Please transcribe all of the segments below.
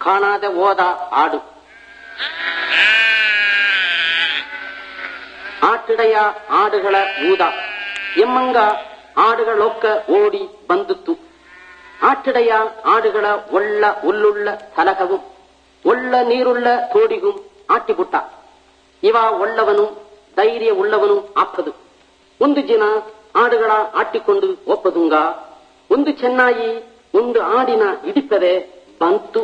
ಕಾಣಾದೆ ಹೋದ ಆಡು. ಆಟಿಡೆಯ ಆಡುಗಳ ಊದ ಎಮ್ಮಂಗ ಆಡುಗಳೊಕ್ಕ ಓಡಿ ಬಂದುತ್ತು. ಆಟಿಡೆಯ ಆಡುಗಳ ಒಳ್ಳ ಉಳ್ಳುಳ್ಳ ಸಲಹವು ಒಳ್ಳ ನೀರುಳ್ಳ ತೋಡಿಗೂ ಆಟಿಬುಟ್ಟ. ಇವ ಒಳ್ಳವನು ಧೈರ್ಯ ಉಳ್ಳವನು ಆಪದು. ಒಂದು ದಿನ ಆಡುಗಳ ಆಟಿಕೊಂಡು ಒಪ್ಪದುಂಗ ಒಂದು ಚೆನ್ನಾಗಿ ಒಂದು ಆಡಿನ ಇಡಿಪದೆ ಬಂತು.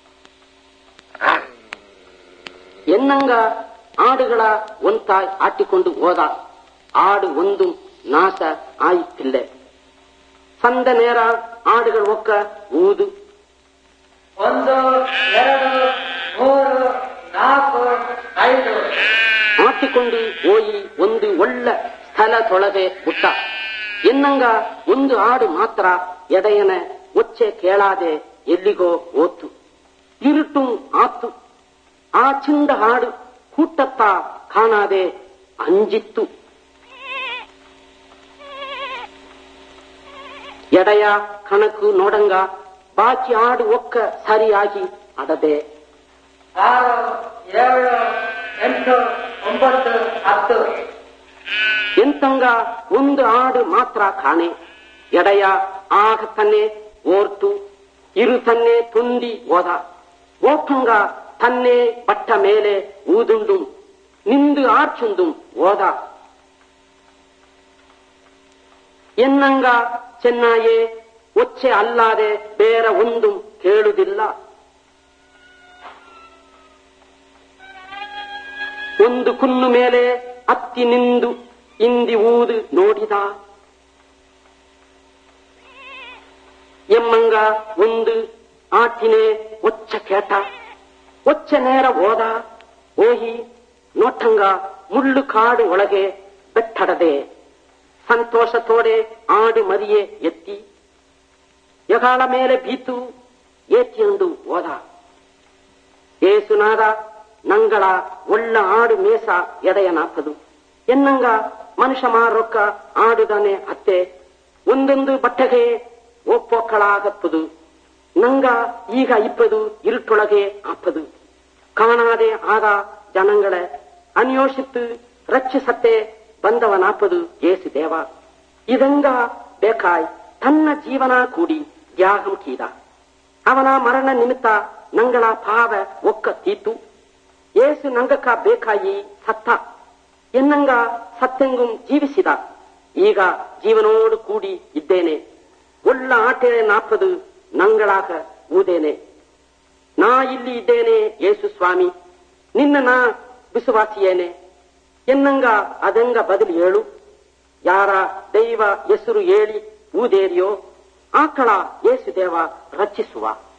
ಎನ್ನಂಗ ಆಡುಗಳ ಒಂತಾಯ್ ಆಟಿಕೊಂಡು ಹೋದ. ಆಡು ಒಂದು ನಾಶ ಆಯಿತಿಲ್ಲೆ. ಸಂದ ನೇರ ಆಡುಗಳ ಒಕ್ಕ ಊದು. 1 2 3 4 5 ಆಟಿಕೊಂಡು ಹೋಯಿ ಒಂದು ಒಳ್ಳ ಸ್ಥಳದೊಳಗೆ ಬಿಟ್ಟ. ಎನ್ನಂಗ ಒಂದು ಆಡು ಮಾತ್ರ ಎಡೆಯನ ಒಚ್ಚೆ ಕೇಳಾದೆ ಎಲ್ಲಿಗೋ ಹೋತು. ಇರುಟು ಆತು. ಆ ಚಿಂದ ಹಾಡು ಕೂಟತ್ತ ಕಾಣಾದೆ ಅಂಜಿತ್ತು. ಎಡೆಯ ಕಣಕು ನೋಡಂಗ ಬಾಕಿ ಆಡು ಒಕ್ಕ ಸರಿಯಾಗಿ ಅಡದೆ. 6 7 8 9 10 ಎಂತಂಗ ಒಂದು ಆಡು ಮಾತ್ರ ಕಾಣೆ. ಎಡೆಯ ಆಗ ತನ್ನೆ ಓರ್ತು ಇರು ತನ್ನೆ ತುಂಡಿ ಹೋದ. ಓಟಂಗ ತನ್ನೆ ಬಟ್ಟ ಮೇಲೆ ಊದುಂಡು ನಿಂದು ಆರ್ಚುಂಡು ಹೋದ. ಎನ್ನಂಗ ಚೆನ್ನಾಯೇ ಒಚ್ಚೆ ಅಲ್ಲಾದೆ ಬೇರೆ ಒಂದು ಕೇಳುವುದಿಲ್ಲ. ಒಂದು ಕುನ್ನು ಮೇಲೆ ಹತ್ತಿ ನಿಂದು ಇಂದಿ ಊದು ನೋಡಿದ. ಎಮ್ಮಂಗ ಒಂದು ಆಟಿನೇ ಒಚ್ಚ ಕೇಟ. ಒಚ್ಚೆ ನೇರ ಹೋದ. ಹೋಗಿ ನೋಟಂಗ ಮುಳ್ಳು ಕಾಡು ಒಳಗೆ ಬೆಟ್ಟಡದೆ ಸಂತೋಷತೋಡೆ ಆಡು ಮರಿಯೇ ಎತ್ತಿ ಯಗಾಳ ಮೇಲೆ ಬೀತು ಏತಿಯಂದು ಹೋದ. ಏಸುನಾದ ನಂಗಳ ಒಳ್ಳ ಆಡು ಮೇಸ ಎಡೆಯನಾಪದು. ಎನ್ನಂಗ ಮನುಷ್ಯ ಮಾರೊಕ್ಕ ಆಡುದಾನೆ ಅತ್ತೆ ಒಂದೊಂದು ಬಟ್ಟೆಗೆ ಒಪ್ಪೊಕ್ಕಳಾಗಪ್ಪದು. ನಂಗ ಈಗ ಇಪ್ಪದು ഇരുട്ടೊಳಗೆ ಆಪದು. ಕಾಣಾದೆ ಆದ ಜನಗಳ ಅನ್ಯೋಷಿತ್ತು ರಕ್ಷಿಸತ್ತೆ ಬಂದವನಾಪದು ಏಸು ದೇವ. ಇದಂಗ ಬೇಕಾಯ್ ತನ್ನ ಜೀವನ ಕೂಡಿ ತ್ಯಾಗಂ ಕೀದ. ಅವನ ಮರಣ ನಿಮಿತ್ತ ನಂಗಳ ಪಾವ ಒಕ್ಕ ತೀತು. ಏಸು ನಂಗಕ್ಕ ಬೇಕಾಯಿ ಸತ್ತ. ಎನ್ನಂಗ ಸತ್ಯಂಗು ಜೀವಿಸಿದ. ಈಗ ಜೀವನೋಡು ಕೂಡಿ ಇದ್ದೇನೆ. ಒಳ್ಳ ಆಟೆ ನಾಪದು ನಂಗಳಾಗ ಊದೇನೆ. ನಾ ಇಲ್ಲಿ ಇದ್ದೇನೆ ಯೇಸು ಸ್ವಾಮಿ, ನಿನ್ನ ನಾ ವಿಶ್ವಾಸಿಯೇನೆ. ಎನ್ನಂಗ ಅದಂಗ ಬದಲು ಹೇಳು. ಯಾರ ದೈವ ಹೆಸರು ಹೇಳಿ ಊದೇರಿಯೋ ಆಕಳ ಯೇಸು ದೇವ ರಚಿಸುವ.